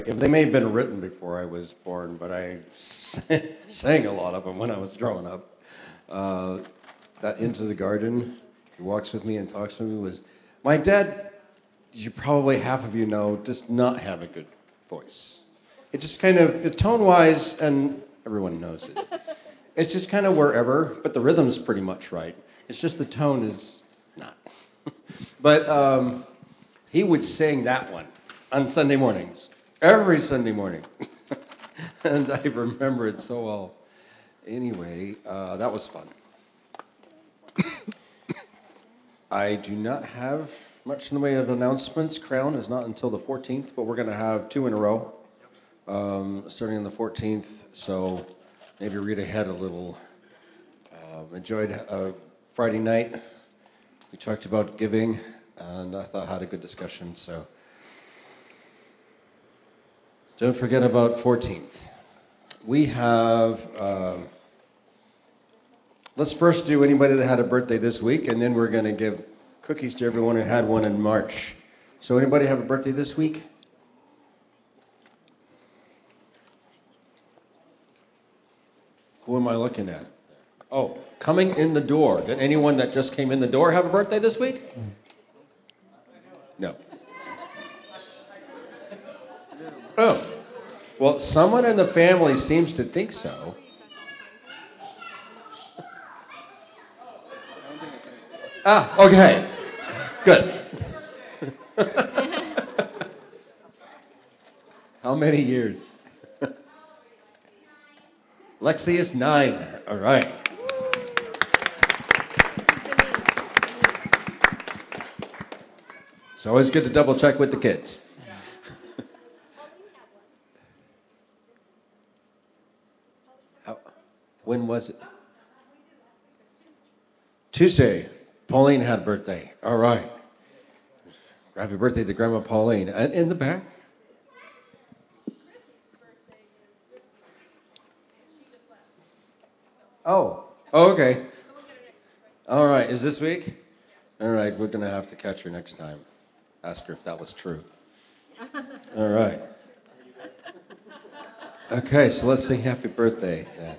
They may have been written before I was born, but I sang a lot of them when I was growing up. Uh, that Into the Garden, He Walks With Me and Talks With Me was my dad. You probably half of you know does not have a good voice. It just kind of tone-wise, and everyone knows it. It's just kind of wherever, but the rhythm's pretty much right. It's just the tone is not. But he would sing that one on Sunday mornings, every Sunday morning. And I remember it so well. Anyway, that was fun. I do not have much in the way of announcements. Crown is not until the 14th, but we're going to have two in a row, starting on the 14th. So maybe read ahead a little. Enjoyed Friday night. We talked about giving, and I thought had a good discussion. So don't forget about 14th. We have. Let's first do anybody that had a birthday this week, and then we're going to give cookies to everyone who had one in March. So anybody have a birthday this week? Who am I looking at? Oh, coming in the door. Did anyone that just came in the door have a birthday this week? No. Oh. Well, someone in the family seems to think so. Ah, okay. Good. How many years? Lexi is 9. All right. It's always good to double check with the kids. When was it? Tuesday. Pauline had a birthday. All right. Happy birthday to Grandma Pauline. And in the back? Oh. Okay. All right. Is this week? All right. We're going to have to catch her next time. Ask her if that was true. All right. Okay. So let's sing happy birthday then.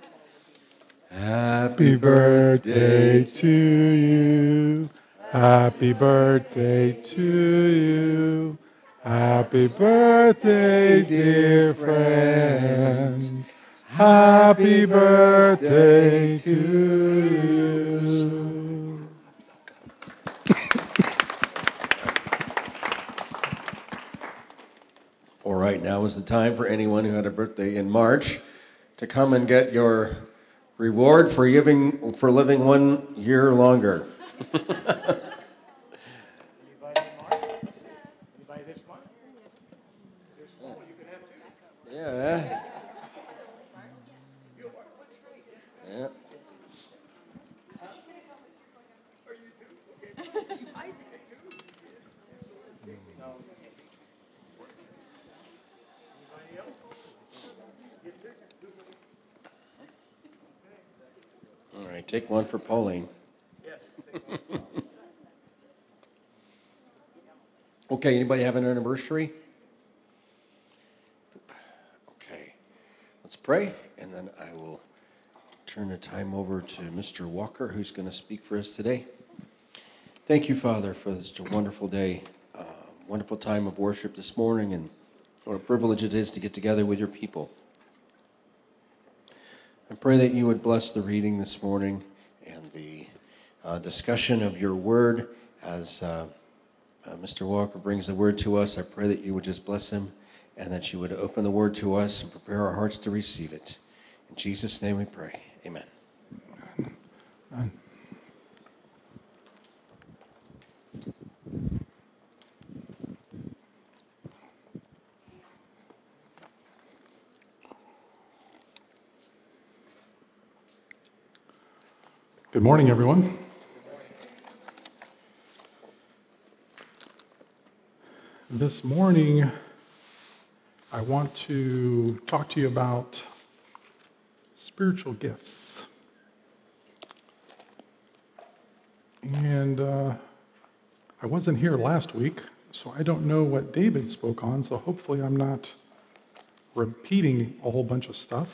Happy birthday to you. Happy birthday to you. Happy birthday, dear friends. Happy birthday to you. All right, now is the time for anyone who had a birthday in March to come and get your reward for living 1 year longer. Yeah. Yeah. All right, take one for Pauline. Yes. Okay, anybody have an anniversary? Okay, let's pray, and then I will turn the time over to Mr. Walker, who's going to speak for us today. Thank you, Father, for this wonderful day, wonderful time of worship this morning, and what a privilege it is to get together with your people. I pray that you would bless the reading this morning and the discussion of your word as Mr. Walker brings the word to us. I pray that you would just bless him and that you would open the word to us and prepare our hearts to receive it. In Jesus' name we pray. Amen. Amen. Good morning, everyone. This morning, I want to talk to you about spiritual gifts. And I wasn't here last week, So I don't know what David spoke on, so hopefully I'm not repeating a whole bunch of stuff.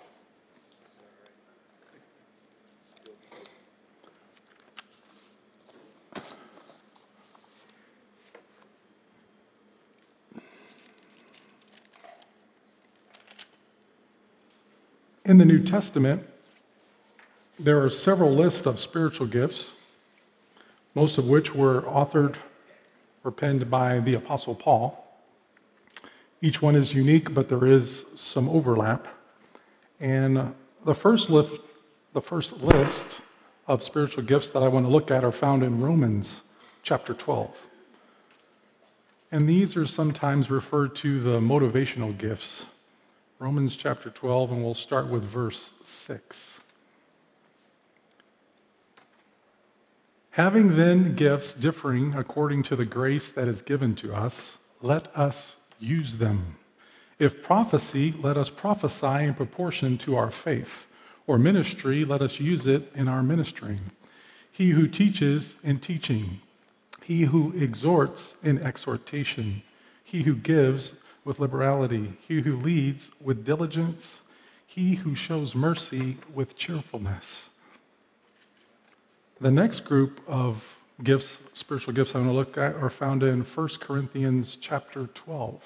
In the New Testament, there are several lists of spiritual gifts, most of which were authored or penned by the Apostle Paul. Each one is unique, but there is some overlap. And the first list of spiritual gifts that I want to look at are found in Romans chapter 12. And these are sometimes referred to the motivational gifts. Romans chapter 12, and we'll start with verse 6. Having then gifts differing according to the grace that is given to us, let us use them. If prophecy, let us prophesy in proportion to our faith. Or ministry, let us use it in our ministering. He who teaches in teaching. He who exhorts in exhortation. He who gives with liberality. He who leads with diligence. He who shows mercy with cheerfulness. The next group of gifts, spiritual gifts I'm going to look at, are found in 1 Corinthians chapter 12.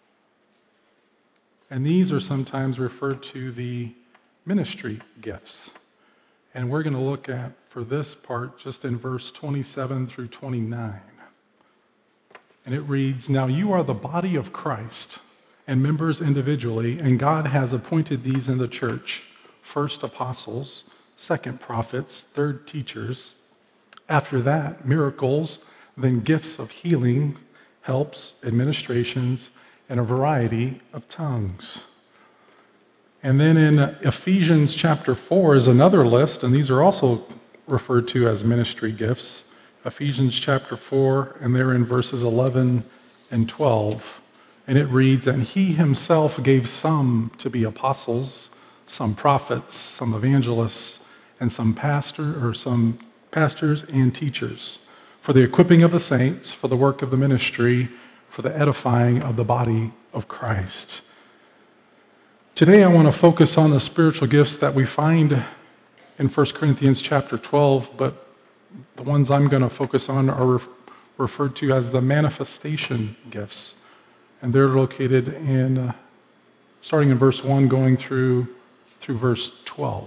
And these are sometimes referred to the ministry gifts. And we're going to look at, for this part, just in verse 27 through 29. And it reads, "Now you are the body of Christ, and members individually, and God has appointed these in the church, first apostles, second prophets, third teachers, after that miracles, then gifts of healing, helps, administrations, and a variety of tongues." And then in Ephesians chapter 4 is another list, and these are also referred to as ministry gifts. Ephesians chapter 4, and they're in verses 11 and 12. And it reads, "And he himself gave some to be apostles, some prophets, some evangelists, and some pastors and teachers, for the equipping of the saints, for the work of the ministry, for the edifying of the body of Christ." Today I want to focus on the spiritual gifts that we find in 1 Corinthians chapter 12, but the ones I'm going to focus on are referred to as the manifestation gifts. And they're located in, starting in verse 1, going through verse 12.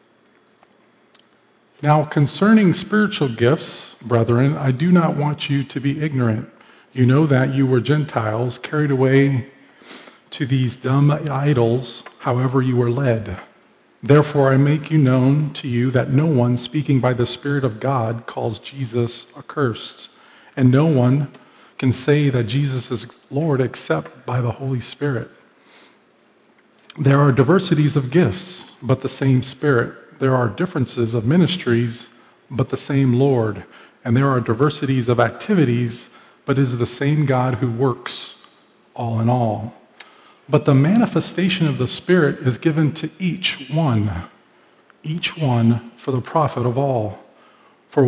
"Now concerning spiritual gifts, brethren, I do not want you to be ignorant. You know that you were Gentiles, carried away to these dumb idols, however you were led. Therefore I make you known to you that no one speaking by the Spirit of God calls Jesus accursed, and no one can say that Jesus is Lord except by the Holy Spirit. There are diversities of gifts, but the same Spirit. There are differences of ministries, but the same Lord. And there are diversities of activities, but it is the same God who works all in all. But the manifestation of the Spirit is given to each one for the profit of all. For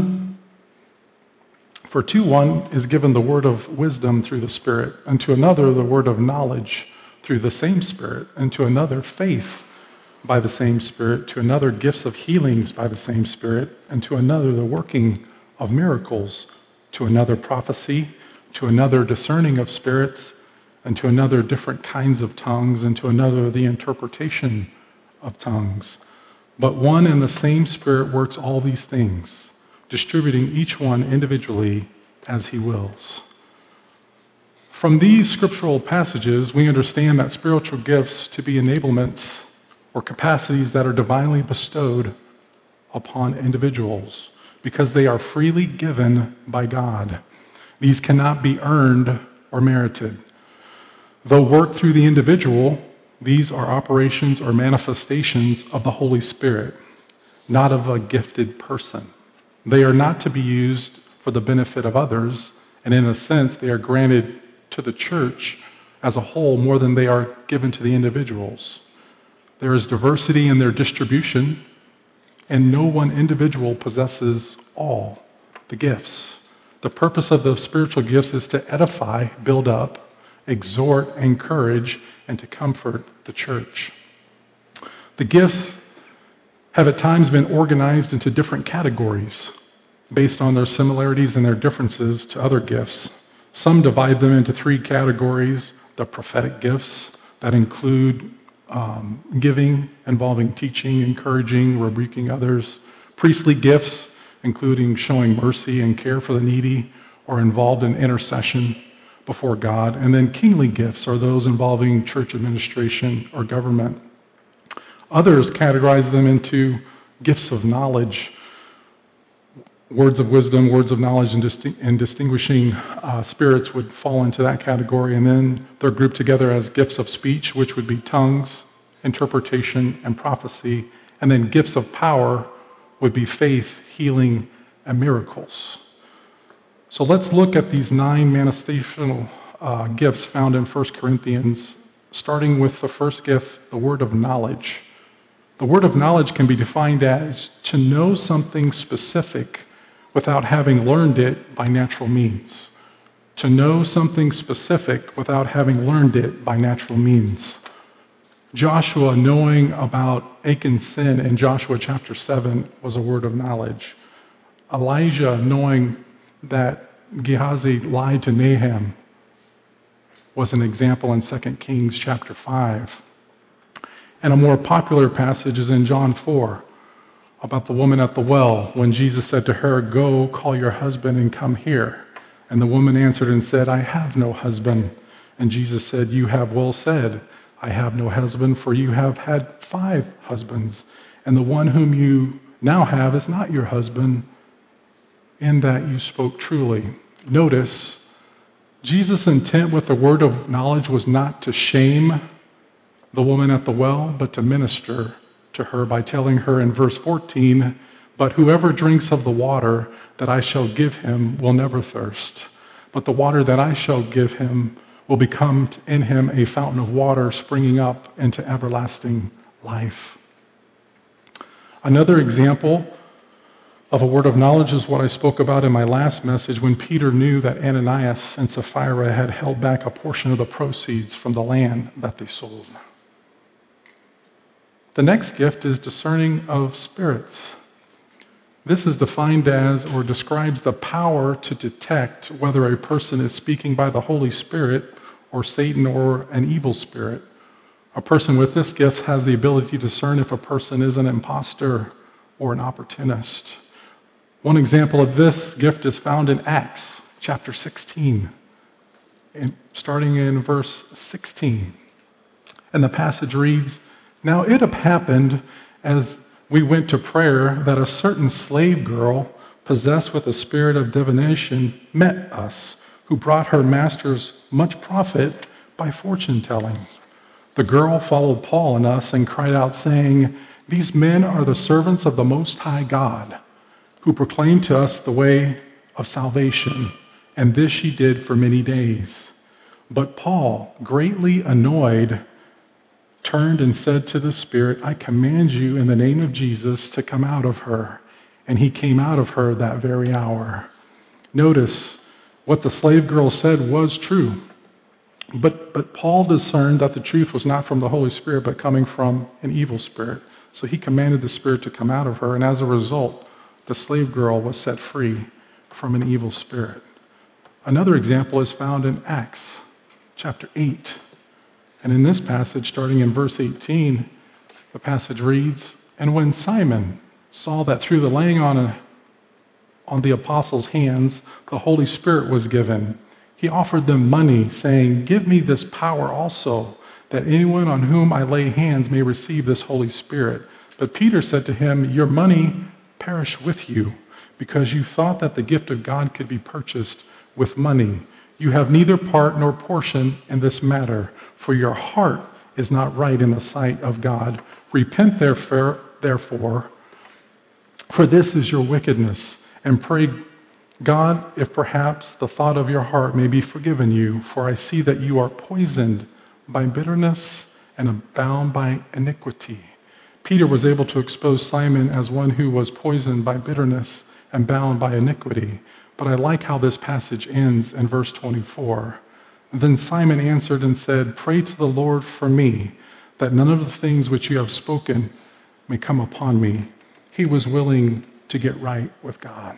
to one is given the word of wisdom through the Spirit, and to another the word of knowledge through the same Spirit, and to another faith by the same Spirit, to another gifts of healings by the same Spirit, and to another the working of miracles, to another prophecy, to another discerning of spirits, and to another different kinds of tongues, and to another the interpretation of tongues. But one and the same Spirit works all these things, distributing each one individually as he wills." From these scriptural passages, we understand that spiritual gifts to be enablements or capacities that are divinely bestowed upon individuals because they are freely given by God. These cannot be earned or merited. Though worked through the individual, these are operations or manifestations of the Holy Spirit, not of a gifted person. They are not to be used for the benefit of others, and in a sense, they are granted to the church as a whole more than they are given to the individuals. There is diversity in their distribution, and no one individual possesses all the gifts. The purpose of the spiritual gifts is to edify, build up, exhort, encourage, and to comfort the church. The gifts have at times been organized into different categories based on their similarities and their differences to other gifts. Some divide them into 3 categories: the prophetic gifts that include giving, involving teaching, encouraging, rebuking others; priestly gifts, including showing mercy and care for the needy or involved in intercession before God; and then kingly gifts are those involving church administration or government. Others categorize them into gifts of knowledge. Words of wisdom, words of knowledge, and distinguishing spirits would fall into that category. And then they're grouped together as gifts of speech, which would be tongues, interpretation, and prophecy. And then gifts of power would be faith, healing, and miracles. So let's look at these 9 manifestational gifts found in 1 Corinthians, starting with the first gift, the word of knowledge. The word of knowledge can be defined as to know something specific without having learned it by natural means. To know something specific without having learned it by natural means. Joshua knowing about Achan's sin in Joshua chapter 7 was a word of knowledge. Elijah knowing that Gehazi lied to Nahum was an example in 2 Kings chapter 5. And a more popular passage is in John 4 about the woman at the well when Jesus said to her, "Go, call your husband and come here." And the woman answered and said, "I have no husband." And Jesus said, "You have well said, I have no husband, for you have had 5 husbands, and the one whom you now have is not your husband. In that you spoke truly." Notice, Jesus' intent with the word of knowledge was not to shame the woman at the well, but to minister to her by telling her in verse 14, "But whoever drinks of the water that I shall give him will never thirst. But the water that I shall give him will become in him a fountain of water springing up into everlasting life." Another example of a word of knowledge is what I spoke about in my last message when Peter knew that Ananias and Sapphira had held back a portion of the proceeds from the land that they sold. The next gift is discerning of spirits. This is defined as, or describes the power to detect whether a person is speaking by the Holy Spirit or Satan or an evil spirit. A person with this gift has the ability to discern if a person is an imposter or an opportunist. One example of this gift is found in Acts chapter 16, starting in verse 16. And the passage reads, "Now it happened as we went to prayer that a certain slave girl possessed with a spirit of divination met us, who brought her masters much profit by fortune telling. The girl followed Paul and us and cried out, saying, 'These men are the servants of the Most High God, who proclaim to us the way of salvation.' And this she did for many days. But Paul, greatly annoyed, turned and said to the spirit, 'I command you in the name of Jesus to come out of her.' And he came out of her that very hour." Notice, what the slave girl said was true. But Paul discerned that the truth was not from the Holy Spirit, but coming from an evil spirit. So he commanded the spirit to come out of her, and as a result, the slave girl was set free from an evil spirit. Another example is found in Acts chapter 8. And in this passage, starting in verse 18, the passage reads, "And when Simon saw that through the laying on the apostles' hands, the Holy Spirit was given, he offered them money, saying, 'Give me this power also, that anyone on whom I lay hands may receive this Holy Spirit.' But Peter said to him, 'Your money perish with you, because you thought that the gift of God could be purchased with money. You have neither part nor portion in this matter, for your heart is not right in the sight of God. Repent therefore, for this is your wickedness, and pray God if perhaps the thought of your heart may be forgiven you, for I see that you are poisoned by bitterness and bound by iniquity." Peter was able to expose Simon as one who was poisoned by bitterness and bound by iniquity. But I like how this passage ends in verse 24. Then Simon answered and said, "Pray to the Lord for me, that none of the things which you have spoken may come upon me." He was willing to get right with God.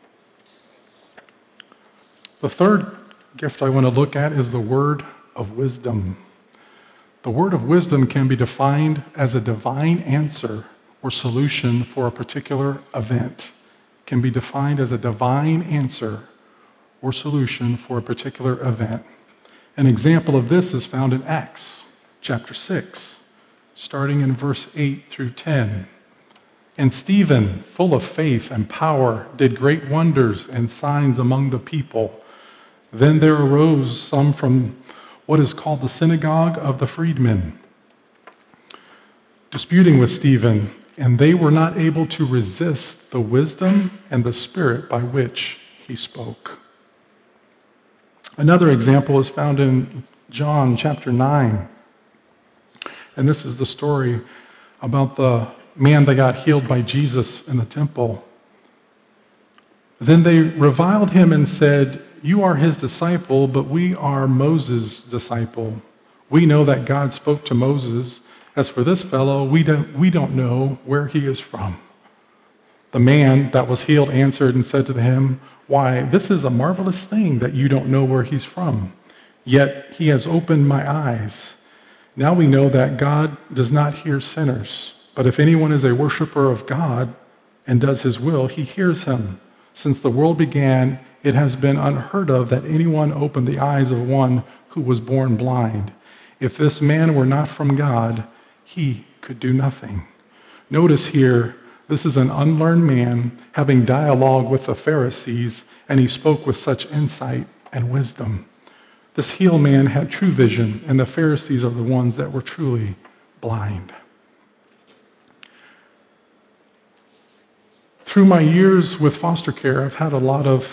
The third gift I want to look at is the word of wisdom. The word of wisdom can be defined as a divine answer or solution for a particular event. Can be defined as a divine answer or solution for a particular event. An example of this is found in Acts chapter 6, starting in verse 8 through 10. And Stephen, full of faith and power, did great wonders and signs among the people. Then there arose some from what is called the synagogue of the freedmen, disputing with Stephen, and they were not able to resist the wisdom and the spirit by which he spoke. Another example is found in John chapter 9. And this is the story about the man that got healed by Jesus in the temple. Then they reviled him and said, "You are his disciple, but we are Moses' disciple. We know that God spoke to Moses. As for this fellow, we don't know where he is from." The man that was healed answered and said to him, "Why, this is a marvelous thing that you don't know where he's from. Yet he has opened my eyes. Now we know that God does not hear sinners, but if anyone is a worshiper of God and does his will, he hears him. Since the world began, it has been unheard of that anyone opened the eyes of one who was born blind. If this man were not from God, he could do nothing." Notice here, this is an unlearned man having dialogue with the Pharisees, and he spoke with such insight and wisdom. This healed man had true vision, and the Pharisees are the ones that were truly blind. Through my years with foster care, I've had a lot of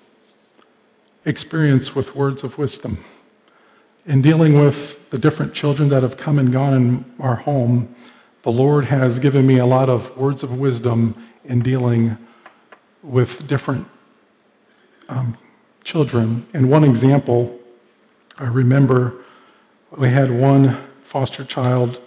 experience with words of wisdom. In dealing with the different children that have come and gone in our home, the Lord has given me a lot of words of wisdom in dealing with different children. And one example, I remember we had one foster child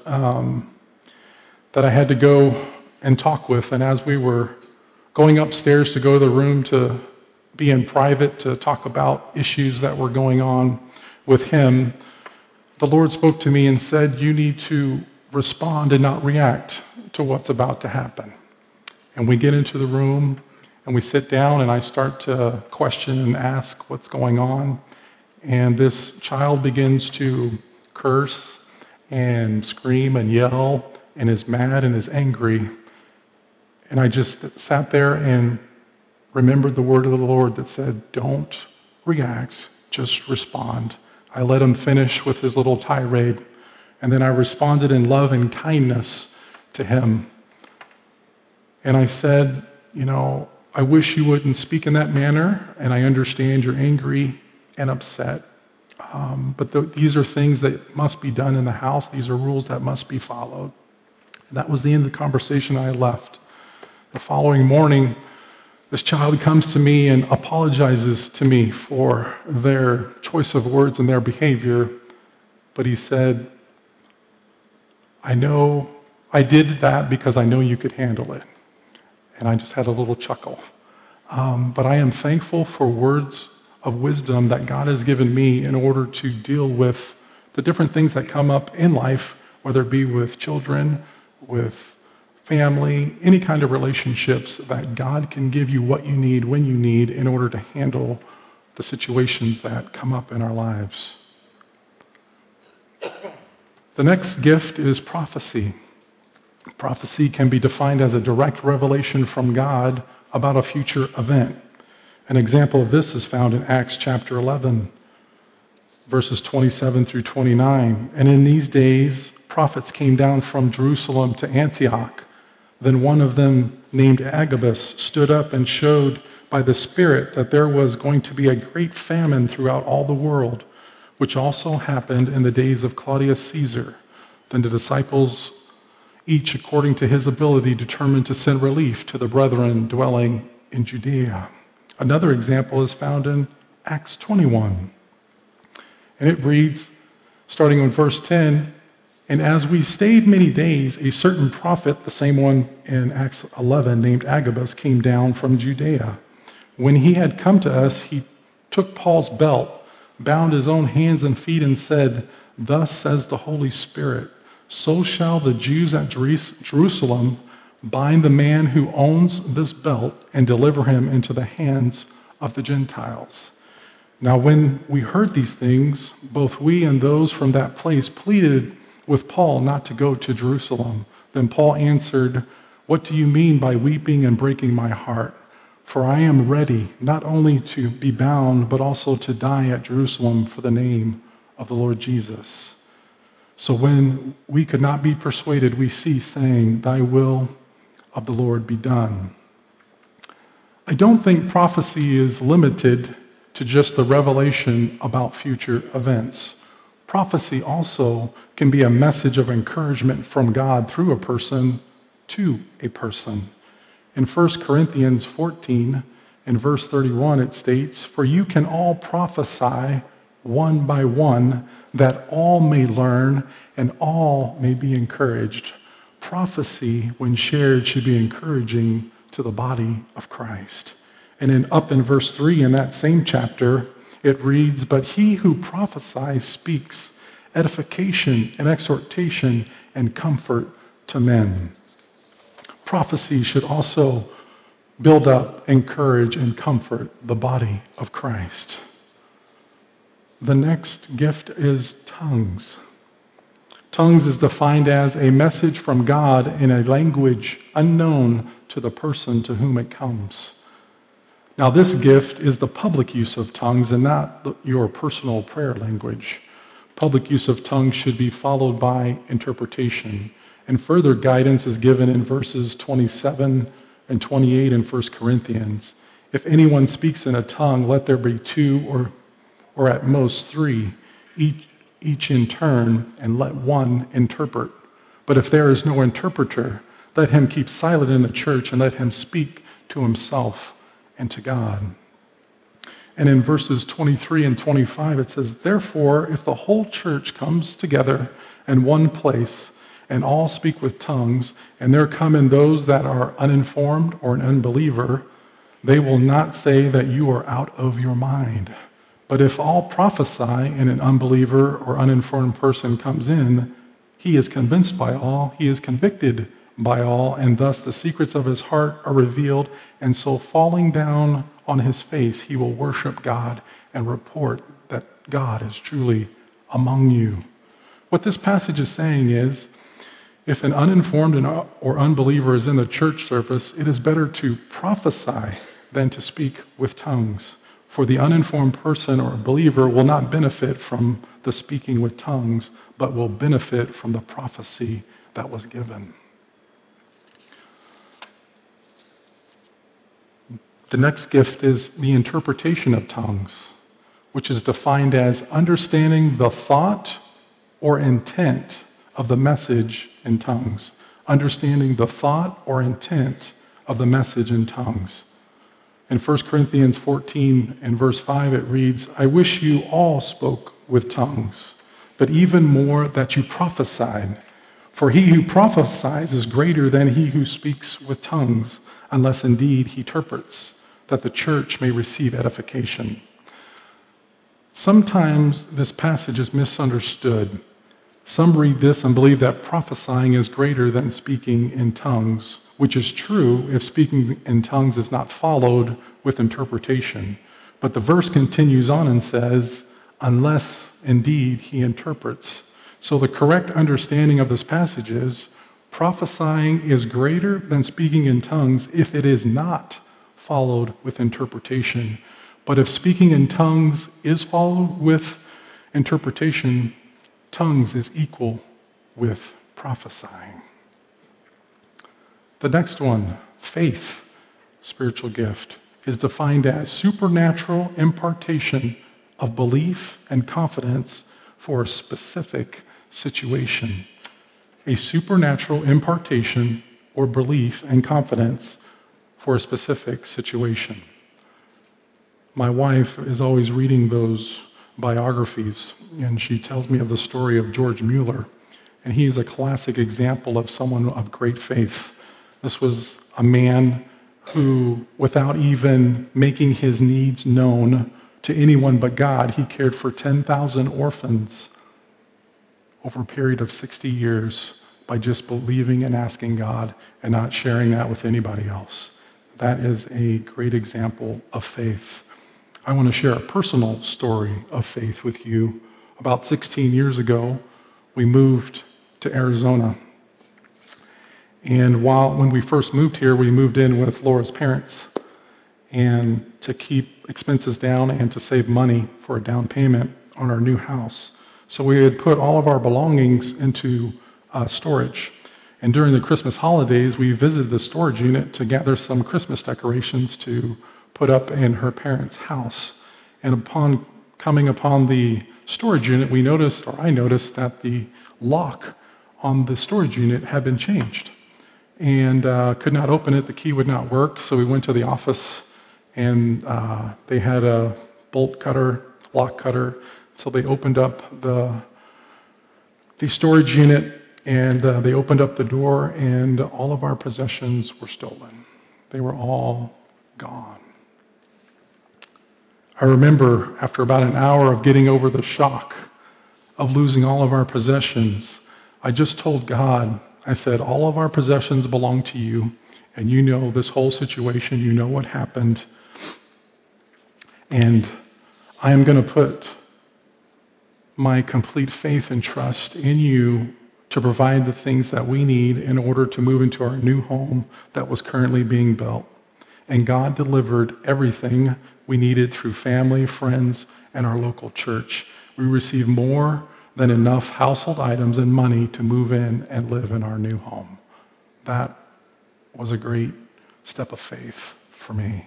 that I had to go and talk with, and as we were going upstairs to go to the room to be in private to talk about issues that were going on with him, the Lord spoke to me and said, "You need to respond and not react to what's about to happen." And we get into the room and we sit down and I start to question and ask what's going on. And this child begins to curse and scream and yell and is mad and is angry. And I just sat there and remembered the word of the Lord that said, "Don't react, just respond." I let him finish with his little tirade, and then I responded in love and kindness to him. And I said, "I wish you wouldn't speak in that manner, and I understand you're angry and upset. But these are things that must be done in the house. These are rules that must be followed." And that was the end of the conversation. I left. The following morning, this child comes to me and apologizes to me for their choice of words and their behavior. But he said, "I know I did that because I know you could handle it." And I just had a little chuckle. But I am thankful for words of wisdom that God has given me in order to deal with the different things that come up in life, whether it be with children, with family, any kind of relationships, that God can give you what you need when you need in order to handle the situations that come up in our lives. The next gift is prophecy. Prophecy can be defined as a direct revelation from God about a future event. An example of this is found in Acts chapter 11, verses 27 through 29. "And in these days, prophets came down from Jerusalem to Antioch. Then one of them, named Agabus, stood up and showed by the Spirit that there was going to be a great famine throughout all the world, which also happened in the days of Claudius Caesar. Then the disciples, each according to his ability, determined to send relief to the brethren dwelling in Judea." Another example is found in Acts 21. And it reads, starting in verse 10, "And as we stayed many days, a certain prophet," the same one in Acts 11, named Agabus, came down from Judea. When he had come to us, he took Paul's belt, bound his own hands and feet, and said, 'Thus says the Holy Spirit, so shall the Jews at Jerusalem bind the man who owns this belt and deliver him into the hands of the Gentiles.' Now when we heard these things, both we and those from that place pleaded with Paul not to go to Jerusalem. Then Paul answered, 'What do you mean by weeping and breaking my heart? For I am ready not only to be bound, but also to die at Jerusalem for the name of the Lord Jesus.' So when we could not be persuaded, we ceased, saying, 'Thy will of the Lord be done.'" I don't think prophecy is limited to just the revelation about future events. Prophecy also can be a message of encouragement from God through a person to a person. In 1 Corinthians 14, in verse 31, it states, "For you can all prophesy one by one, that all may learn and all may be encouraged." Prophecy, when shared, should be encouraging to the body of Christ. And up in verse 3 in that same chapter, it reads, "But he who prophesies speaks edification and exhortation and comfort to men." Prophecy should also build up, encourage, and comfort the body of Christ. The next gift is tongues. Tongues is defined as a message from God in a language unknown to the person to whom it comes. Now, this gift is the public use of tongues and not your personal prayer language. Public use of tongues should be followed by interpretation. And further guidance is given in verses 27 and 28 in 1 Corinthians. "If anyone speaks in a tongue, let there be two or at most three, each in turn, and let one interpret. But if there is no interpreter, let him keep silent in the church and let him speak to himself and to God." And in verses 23 and 25 it says, "Therefore, if the whole church comes together in one place and all speak with tongues, and there come in those that are uninformed or an unbeliever, they will not say that you are out of your mind. But if all prophesy and an unbeliever or uninformed person comes in, he is convinced by all, he is convicted by all, and thus the secrets of his heart are revealed, and so falling down on his face, he will worship God and report that God is truly among you." What this passage is saying is, if an uninformed or unbeliever is in the church service, it is better to prophesy than to speak with tongues. For the uninformed person or believer will not benefit from the speaking with tongues, but will benefit from the prophecy that was given. The next gift is the interpretation of tongues, which is defined as understanding the thought or intent of the message in tongues. Understanding the thought or intent of the message in tongues. In 1 Corinthians 14 and verse 5 it reads, "I wish you all spoke with tongues, but even more that you prophesied. For he who prophesies is greater than he who speaks with tongues, unless indeed he interprets, that the church may receive edification." Sometimes this passage is misunderstood. Some read this and believe that prophesying is greater than speaking in tongues, which is true if speaking in tongues is not followed with interpretation. But the verse continues on and says, "unless indeed he interprets." So the correct understanding of this passage is, prophesying is greater than speaking in tongues if it is not followed with interpretation. But if speaking in tongues is followed with interpretation, tongues is equal with prophesying. The next one, faith, spiritual gift, is defined as supernatural impartation of belief and confidence for a specific situation. A supernatural impartation or belief and confidence for a specific situation. My wife is always reading those biographies, and she tells me of the story of George Mueller. And he is a classic example of someone of great faith. This was a man who, without even making his needs known to anyone but God, he cared for 10,000 orphans over a period of 60 years by just believing and asking God and not sharing that with anybody else. That is a great example of faith. I want to share a personal story of faith with you. About 16 years ago, we moved to Arizona. And when we first moved here, we moved in with Laura's parents. And to keep expenses down and to save money for a down payment on our new house. So we had put all of our belongings into storage. And during the Christmas holidays, we visited the storage unit to gather some Christmas decorations to put up in her parents' house. And upon coming upon the storage unit, I noticed that the lock on the storage unit had been changed. And could not open it, the key would not work, so we went to the office and they had a bolt cutter, lock cutter, so they opened up the storage unit and they opened up the door and all of our possessions were stolen. They were all gone. I remember after about an hour of getting over the shock of losing all of our possessions, I just told God, I said, all of our possessions belong to you, and you know this whole situation, you know what happened, and I am going to put my complete faith and trust in you to provide the things that we need in order to move into our new home that was currently being built. And God delivered everything we needed through family, friends, and our local church. We received more than enough household items and money to move in and live in our new home. That was a great step of faith for me.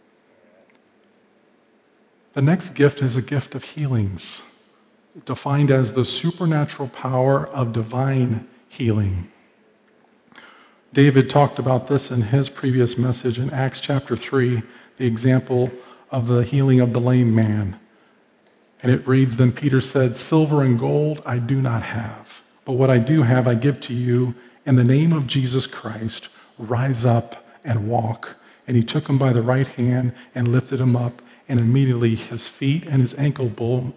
The next gift is a gift of healings, defined as the supernatural power of divine healing. David talked about this in his previous message in Acts chapter 3, the example of the healing of the lame man. And it reads, Then Peter said, Silver and gold I do not have, but what I do have I give to you. In the name of Jesus Christ, rise up and walk. And he took him by the right hand and lifted him up, and immediately his feet and his ankle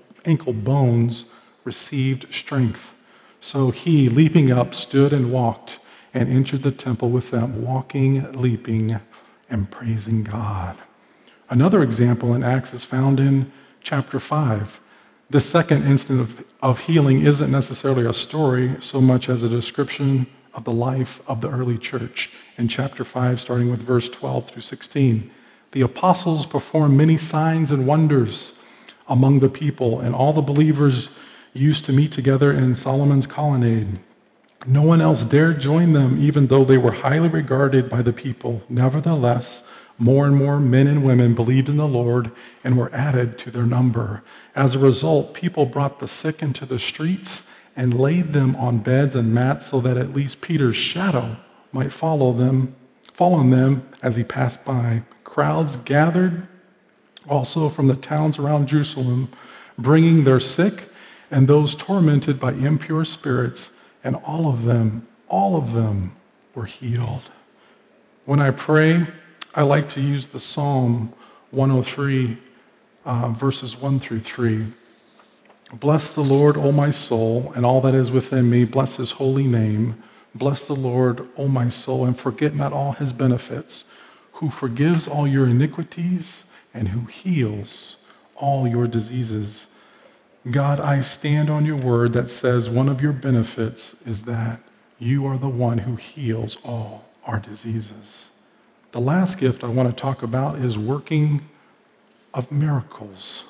bones received strength. So he, leaping up, stood and walked and entered the temple with them, walking, leaping, and praising God. Another example in Acts is found in chapter 5. The second instance of healing isn't necessarily a story so much as a description of the life of the early church. In chapter 5, starting with verse 12 through 16, the apostles performed many signs and wonders among the people, and all the believers used to meet together in Solomon's colonnade. No one else dared join them, even though they were highly regarded by the people. Nevertheless, more and more men and women believed in the Lord and were added to their number. As a result, people brought the sick into the streets and laid them on beds and mats so that at least Peter's shadow might fall on them as he passed by. Crowds gathered also from the towns around Jerusalem, bringing their sick and those tormented by impure spirits, and all of them were healed. When I pray, I like to use the Psalm 103, verses 1 through 3. Bless the Lord, O my soul, and all that is within me. Bless his holy name. Bless the Lord, O my soul, and forget not all his benefits, who forgives all your iniquities and who heals all your diseases. God, I stand on your word that says one of your benefits is that you are the one who heals all our diseases. The last gift I want to talk about is working of miracles.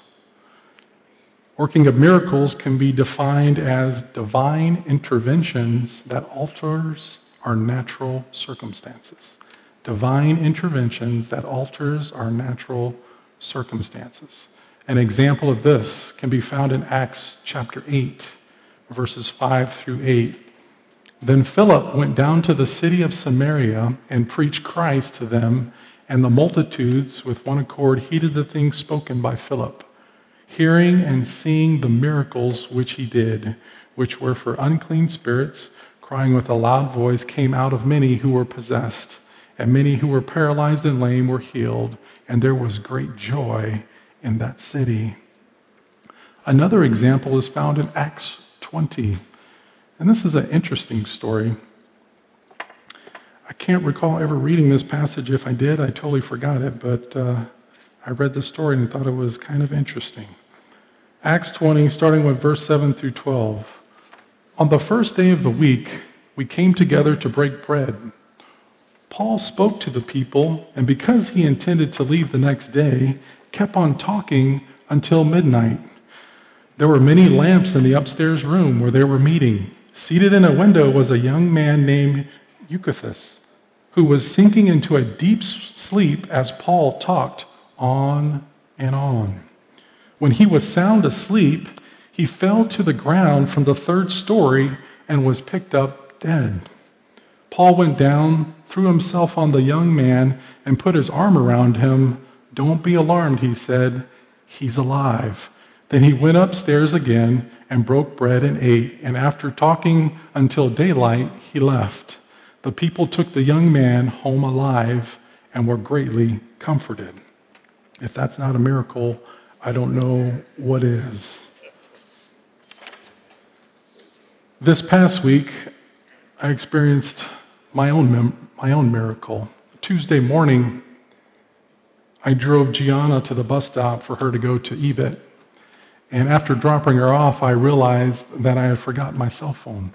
Working of miracles can be defined as divine interventions that alters our natural circumstances. Divine interventions that alters our natural circumstances. An example of this can be found in Acts chapter 8, verses 5 through 8. Then Philip went down to the city of Samaria and preached Christ to them, And the multitudes, with one accord, heeded the things spoken by Philip, hearing and seeing the miracles which he did, which were for unclean spirits, crying with a loud voice, came out of many who were possessed. And many who were paralyzed and lame were healed, and there was great joy in that city. Another example is found in Acts 20. And this is an interesting story. I can't recall ever reading this passage. If I did, I totally forgot it, but I read the story and thought it was kind of interesting. Acts 20, starting with verse 7 through 12. On the first day of the week, we came together to break bread. Paul spoke to the people, and because he intended to leave the next day, kept on talking until midnight. There were many lamps in the upstairs room where they were meeting. Seated in a window was a young man named Eutychus, who was sinking into a deep sleep as Paul talked on and on. When he was sound asleep, he fell to the ground from the third story and was picked up dead. Paul went down, threw himself on the young man, and put his arm around him. "Don't be alarmed," he said. "He's alive." Then he went upstairs again and broke bread and ate, and after talking until daylight, he left. The people took the young man home alive and were greatly comforted. If that's not a miracle, I don't know what is. This past week, I experienced my own miracle. Tuesday morning, I drove Gianna to the bus stop for her to go to EVIT. And after dropping her off, I realized that I had forgotten my cell phone.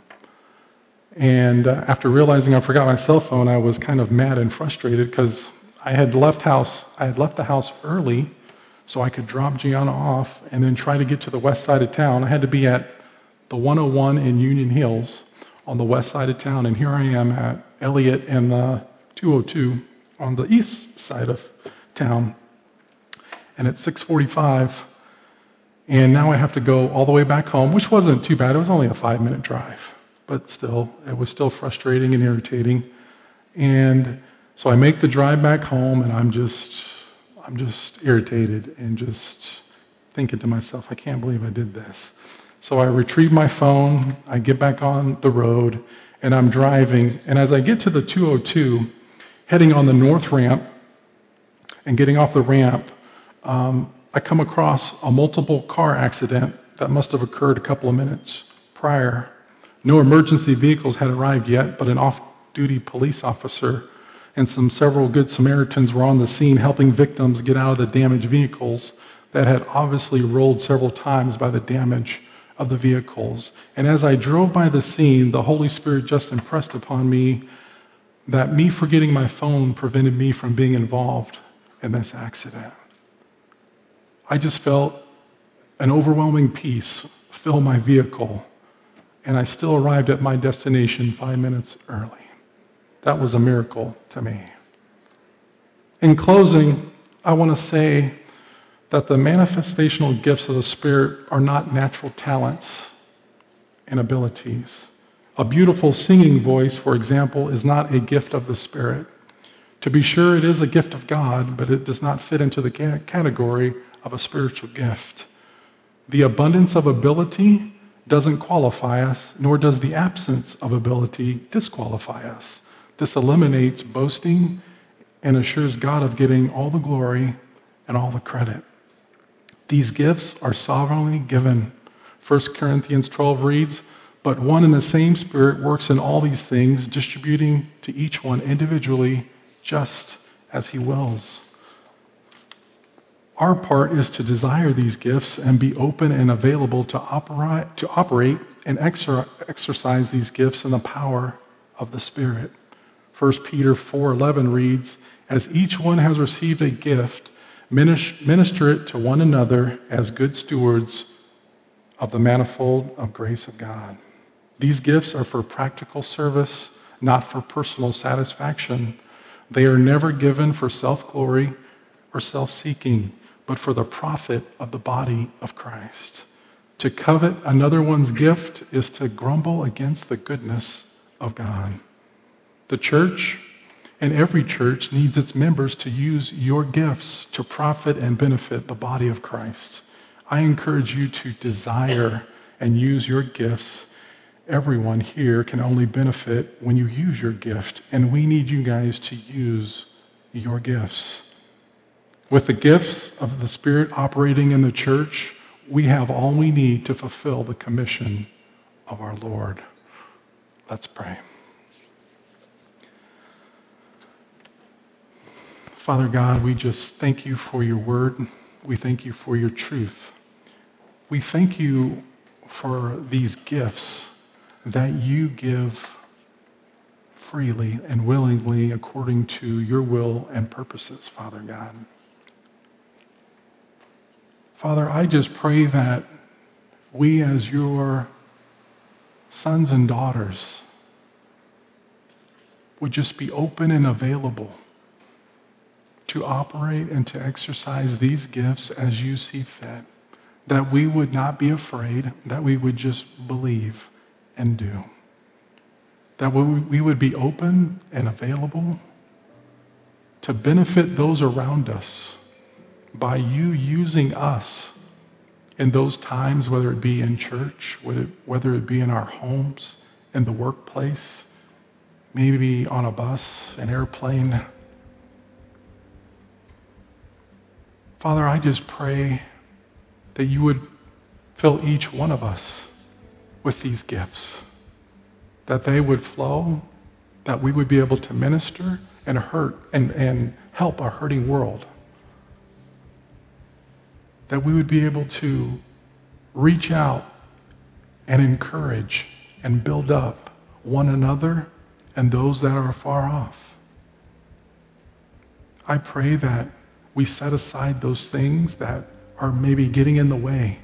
And after realizing I forgot my cell phone, I was kind of mad and frustrated because I had left the house early so I could drop Gianna off and then try to get to the west side of town. I had to be at the 101 in Union Hills on the west side of town, and here I am at Elliott and the 202 on the east side of town. And it's 6:45, and now I have to go all the way back home, which wasn't too bad. It was only a 5-minute drive, but still, it was still frustrating and irritating. And so I make the drive back home, and I'm just irritated and just thinking to myself, I can't believe I did this. So I retrieve my phone, I get back on the road, and I'm driving. And as I get to the 202, heading on the north ramp and getting off the ramp, I come across a multiple car accident that must have occurred a couple of minutes prior. No emergency vehicles had arrived yet, but an off-duty police officer and several good Samaritans were on the scene helping victims get out of the damaged vehicles that had obviously rolled several times by the damage of the vehicles. And as I drove by the scene, the Holy Spirit just impressed upon me that me forgetting my phone prevented me from being involved in this accident. I just felt an overwhelming peace fill my vehicle, and I still arrived at my destination 5 minutes early. That was a miracle to me. In closing, I want to say that the manifestational gifts of the Spirit are not natural talents and abilities. A beautiful singing voice, for example, is not a gift of the Spirit. To be sure, it is a gift of God, but it does not fit into the category of a spiritual gift. The abundance of ability doesn't qualify us, nor does the absence of ability disqualify us. This eliminates boasting and assures God of getting all the glory and all the credit. These gifts are sovereignly given. 1 Corinthians 12 reads, "But one and the same Spirit works in all these things, distributing to each one individually just as he wills." Our part is to desire these gifts and be open and available to operate and exercise these gifts in the power of the Spirit. 1 Peter 4:11 reads, "As each one has received a gift, minister it to one another as good stewards of the manifold of grace of God." These gifts are for practical service, not for personal satisfaction. They are never given for self-glory or self-seeking, but for the profit of the body of Christ. To covet another one's gift is to grumble against the goodness of God. The church And every church needs its members to use your gifts to profit and benefit the body of Christ. I encourage you to desire and use your gifts. Everyone here can only benefit when you use your gift, and we need you guys to use your gifts. With the gifts of the Spirit operating in the church, we have all we need to fulfill the commission of our Lord. Let's pray. Father God, we just thank you for your word. We thank you for your truth. We thank you for these gifts that you give freely and willingly according to your will and purposes, Father God. Father, I just pray that we as your sons and daughters would just be open and available to operate and to exercise these gifts as you see fit, that we would not be afraid, that we would just believe and do, that we would be open and available to benefit those around us by you using us in those times, whether it be in church, whether it be in our homes, in the workplace, maybe on a bus, an airplane. Father, I just pray that you would fill each one of us with these gifts, that they would flow, that we would be able to minister and help a hurting world, that we would be able to reach out and encourage and build up one another and those that are far off. I pray that we set aside those things that are maybe getting in the way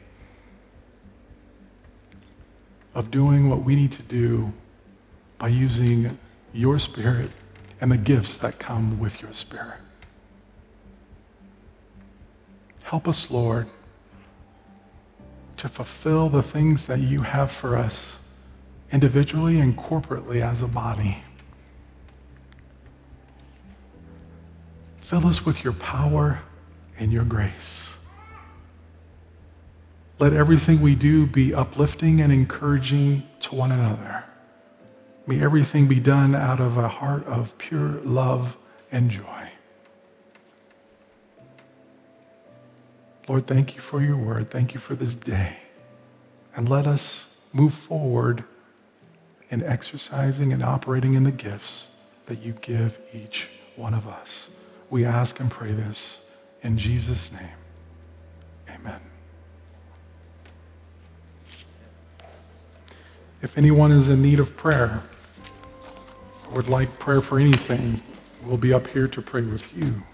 of doing what we need to do by using your Spirit and the gifts that come with your Spirit. Help us, Lord, to fulfill the things that you have for us individually and corporately as a body. Fill us with your power and your grace. Let everything we do be uplifting and encouraging to one another. May everything be done out of a heart of pure love and joy. Lord, thank you for your word. Thank you for this day. And let us move forward in exercising and operating in the gifts that you give each one of us. We ask and pray this in Jesus' name. Amen. If anyone is in need of prayer or would like prayer for anything, we'll be up here to pray with you.